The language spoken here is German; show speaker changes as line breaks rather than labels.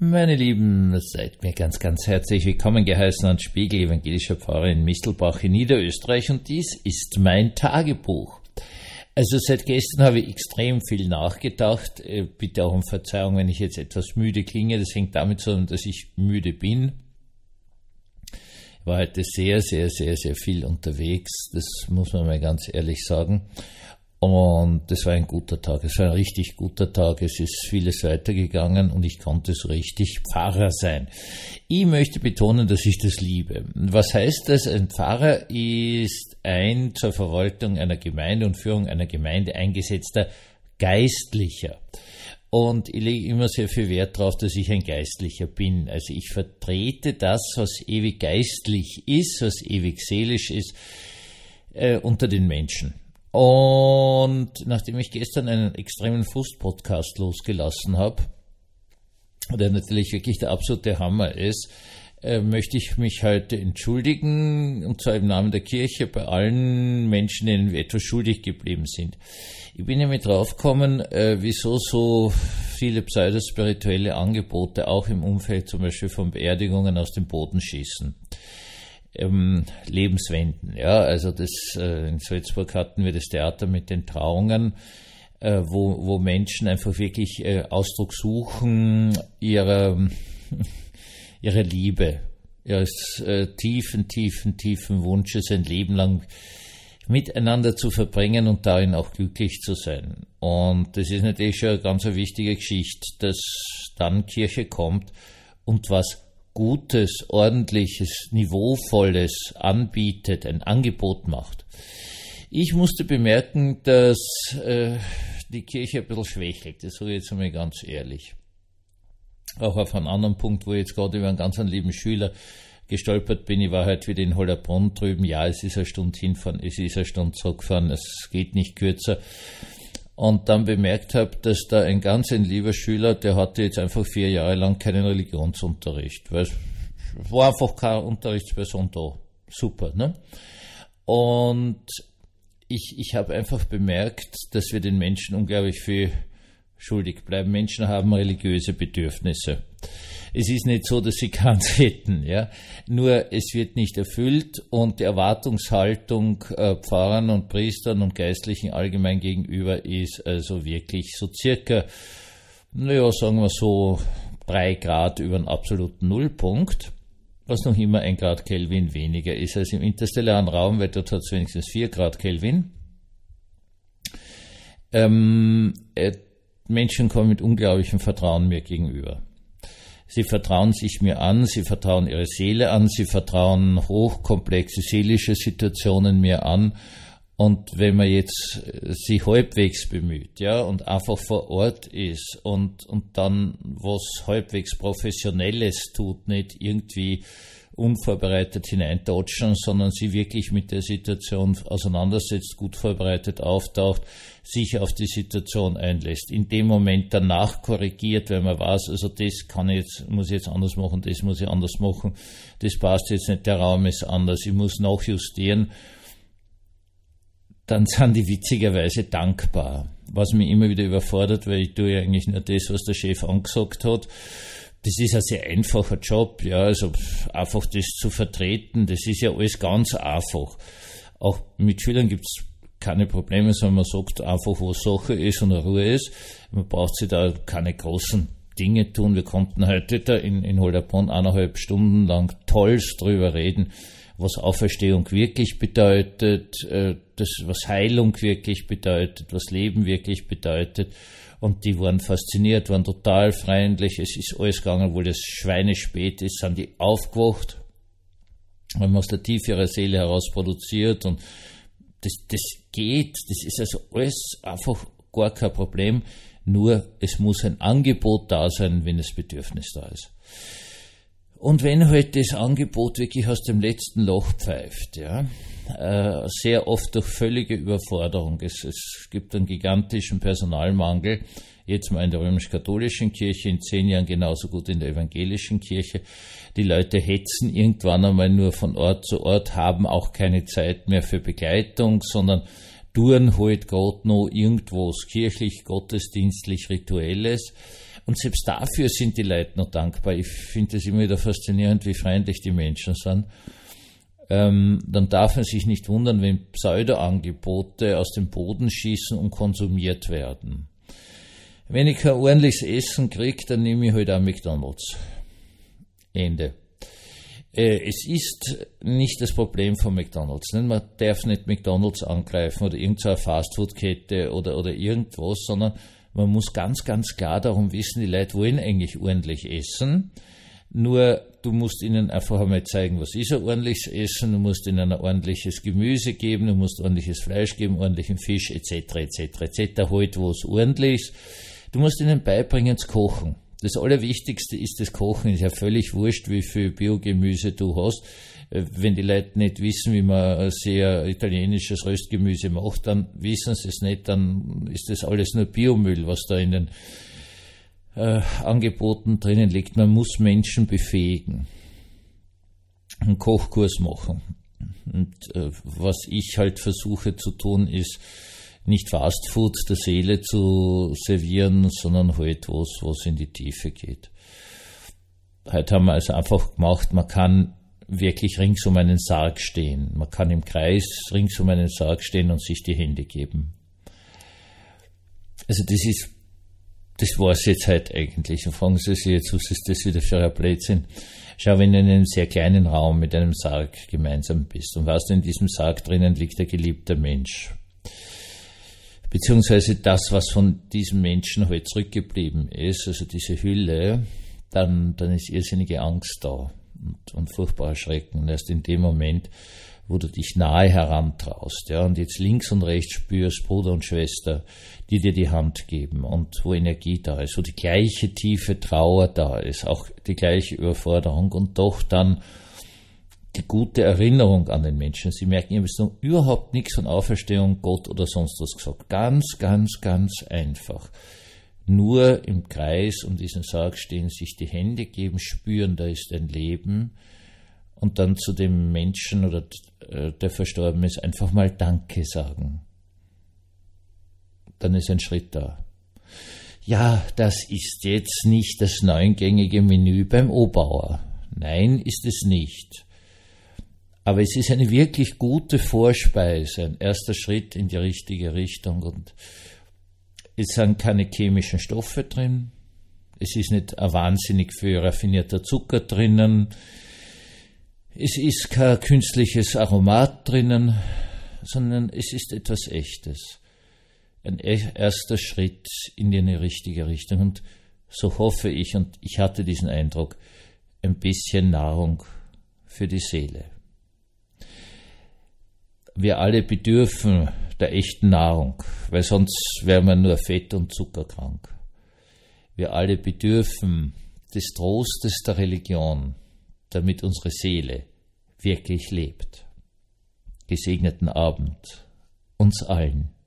Meine Lieben, seid mir ganz, ganz herzlich willkommen geheißen an Spiegel, evangelischer Pfarrer in Mistelbach in Niederösterreich, und dies ist mein Tagebuch. Also seit gestern habe ich extrem viel nachgedacht. Bitte auch um Verzeihung, wenn ich jetzt etwas müde klinge. Das hängt damit zusammen, dass ich müde bin. Ich war heute sehr, sehr, sehr, sehr viel unterwegs. Das muss man mal ganz ehrlich sagen. Und das war ein guter Tag. Es war ein richtig guter Tag. Es ist vieles weitergegangen und ich konnte so richtig Pfarrer sein. Ich möchte betonen, dass ich das liebe. Was heißt das? Ein Pfarrer ist ein zur Verwaltung einer Gemeinde und Führung einer Gemeinde eingesetzter Geistlicher. Und ich lege immer sehr viel Wert darauf, dass ich ein Geistlicher bin. Also ich vertrete das, was ewig geistlich ist, was ewig seelisch ist, unter den Menschen. Und nachdem ich gestern einen extremen Frust-Podcast losgelassen habe, der natürlich wirklich der absolute Hammer ist, möchte ich mich heute entschuldigen, und zwar im Namen der Kirche bei allen Menschen, denen wir etwas schuldig geblieben sind. Ich bin nämlich draufgekommen, wieso so viele pseudospirituelle Angebote auch im Umfeld zum Beispiel von Beerdigungen aus dem Boden schießen. Lebenswenden, ja, also das in Salzburg hatten wir das Theater mit den Trauungen, wo Menschen einfach wirklich Ausdruck suchen ihrer Liebe, ihres tiefen Wunsches, ein Leben lang miteinander zu verbringen und darin auch glücklich zu sein. Und das ist natürlich schon eine ganz wichtige Geschichte, dass dann Kirche kommt und was Gutes, Ordentliches, Niveauvolles anbietet, ein Angebot macht. Ich musste bemerken, dass die Kirche ein bisschen schwächelt, das sage ich jetzt einmal ganz ehrlich. Auch auf einen anderen Punkt, wo ich jetzt gerade über einen ganz lieben Schüler gestolpert bin. Ich war heute wieder in Hollerbrunn drüben. Ja, es ist eine Stunde hinfahren, es ist eine Stunde zurückfahren, es geht nicht kürzer. Und dann bemerkt habe, dass da ein lieber Schüler, der hatte jetzt einfach 4 Jahre lang keinen Religionsunterricht, weil es war einfach keine Unterrichtsperson da. Super, ne? Und ich habe einfach bemerkt, dass wir den Menschen unglaublich viel schuldig bleiben. Menschen haben religiöse Bedürfnisse. Es ist nicht so, dass sie keins hätten, ja. Nur es wird nicht erfüllt, und die Erwartungshaltung Pfarrern und Priestern und Geistlichen allgemein gegenüber ist also wirklich so circa, sagen wir so 3 Grad über den absoluten Nullpunkt, was noch immer 1 Grad Kelvin weniger ist als im interstellaren Raum, weil dort hat es wenigstens 4 Grad Kelvin. Menschen kommen mit unglaublichem Vertrauen mir gegenüber. Sie vertrauen sich mir an, sie vertrauen ihre Seele an, sie vertrauen hochkomplexe seelische Situationen mir an. Und wenn man jetzt sich halbwegs bemüht, ja, und einfach vor Ort ist und dann was halbwegs Professionelles tut, nicht irgendwie unvorbereitet hineintotschen, sondern sie wirklich mit der Situation auseinandersetzt, gut vorbereitet auftaucht, sich auf die Situation einlässt, in dem Moment danach korrigiert, weil man weiß, also das muss ich jetzt anders machen, das muss ich anders machen, das passt jetzt nicht, der Raum ist anders, ich muss nachjustieren, dann sind die witzigerweise dankbar, was mich immer wieder überfordert, weil ich tue ja eigentlich nur das, was der Chef angesagt hat. Das ist ein sehr einfacher Job, ja, also einfach das zu vertreten, das ist ja alles ganz einfach. Auch mit Schülern gibt's keine Probleme, sondern man sagt einfach, wo Sache ist und Ruhe ist. Man braucht sich da keine großen Dinge tun. Wir konnten heute da in Hollerbrunn 1,5 Stunden lang tollst drüber reden, was Auferstehung wirklich bedeutet, was Heilung wirklich bedeutet, was Leben wirklich bedeutet. Und die waren fasziniert, waren total freundlich. Es ist alles gegangen, obwohl das schweinespät ist, sind die aufgewacht, haben aus der Tiefe ihrer Seele heraus produziert. Und das geht, das ist also alles einfach gar kein Problem. Nur es muss ein Angebot da sein, wenn das Bedürfnis da ist. Und wenn halt das Angebot wirklich aus dem letzten Loch pfeift, ja, sehr oft durch völlige Überforderung. Es gibt einen gigantischen Personalmangel, jetzt mal in der römisch-katholischen Kirche, in 10 Jahren genauso gut in der evangelischen Kirche. Die Leute hetzen irgendwann einmal nur von Ort zu Ort, haben auch keine Zeit mehr für Begleitung, sondern tun halt gerade noch irgendwas kirchlich, gottesdienstlich, rituelles. Und selbst dafür sind die Leute noch dankbar. Ich finde es immer wieder faszinierend, wie freundlich die Menschen sind. Dann darf man sich nicht wundern, wenn Pseudo-Angebote aus dem Boden schießen und konsumiert werden. Wenn ich kein ordentliches Essen kriege, dann nehme ich halt auch McDonald's. Ende. Es ist nicht das Problem von McDonald's. Man darf nicht McDonald's angreifen oder irgendeine Fastfood-Kette oder irgendwas, sondern man muss ganz, ganz klar darum wissen, die Leute wollen eigentlich ordentlich essen. Nur du musst ihnen einfach einmal zeigen, was ist ein ordentliches Essen, du musst ihnen ein ordentliches Gemüse geben, du musst ordentliches Fleisch geben, ordentlichen Fisch etc. Halt was ordentliches. Du musst ihnen beibringen zu kochen. Das Allerwichtigste ist das Kochen. Ist ja völlig wurscht, wie viel Biogemüse du hast. Wenn die Leute nicht wissen, wie man ein sehr italienisches Röstgemüse macht, dann wissen sie es nicht, dann ist das alles nur Biomüll, was da in den Angeboten drinnen liegt. Man muss Menschen befähigen, einen Kochkurs machen. Und was ich halt versuche zu tun, ist nicht Fastfood der Seele zu servieren, sondern halt was in die Tiefe geht. Heute haben wir also einfach gemacht, man kann wirklich rings um einen Sarg stehen. Man kann im Kreis rings um einen Sarg stehen und sich die Hände geben. Also das war's jetzt halt eigentlich. Und fragen Sie sich jetzt, was ist das wieder für ein Blödsinn? Schau, wenn du in einem sehr kleinen Raum mit einem Sarg gemeinsam bist und weißt du, in diesem Sarg drinnen liegt ein geliebter Mensch. Beziehungsweise das, was von diesem Menschen halt zurückgeblieben ist, also diese Hülle, dann ist irrsinnige Angst da und furchtbarer Schrecken. Und erst in dem Moment, wo du dich nahe herantraust, ja, und jetzt links und rechts spürst, Bruder und Schwester, die dir die Hand geben und wo Energie da ist, wo die gleiche tiefe Trauer da ist, auch die gleiche Überforderung und doch dann die gute Erinnerung an den Menschen. Sie merken, ihr habt noch überhaupt nichts von Auferstehung, Gott oder sonst was gesagt. Ganz, ganz, ganz einfach. Nur im Kreis um diesen Sarg stehen, sich die Hände geben, spüren, da ist ein Leben und dann zu dem Menschen oder der verstorben ist, einfach mal Danke sagen. Dann ist ein Schritt da. Ja, das ist jetzt nicht das 9-gängige Menü beim Obauer. Nein, ist es nicht. Aber es ist eine wirklich gute Vorspeise, ein erster Schritt in die richtige Richtung. Und es sind keine chemischen Stoffe drin. Es ist nicht ein wahnsinnig viel raffinierter Zucker drinnen. Es ist kein künstliches Aromat drinnen, sondern es ist etwas Echtes. Ein erster Schritt in eine richtige Richtung. Und so hoffe ich, und ich hatte diesen Eindruck, ein bisschen Nahrung für die Seele. Wir alle bedürfen der echten Nahrung, weil sonst wären wir nur fett- und zuckerkrank. Wir alle bedürfen des Trostes der Religion, damit unsere Seele wirklich lebt. Gesegneten Abend uns allen.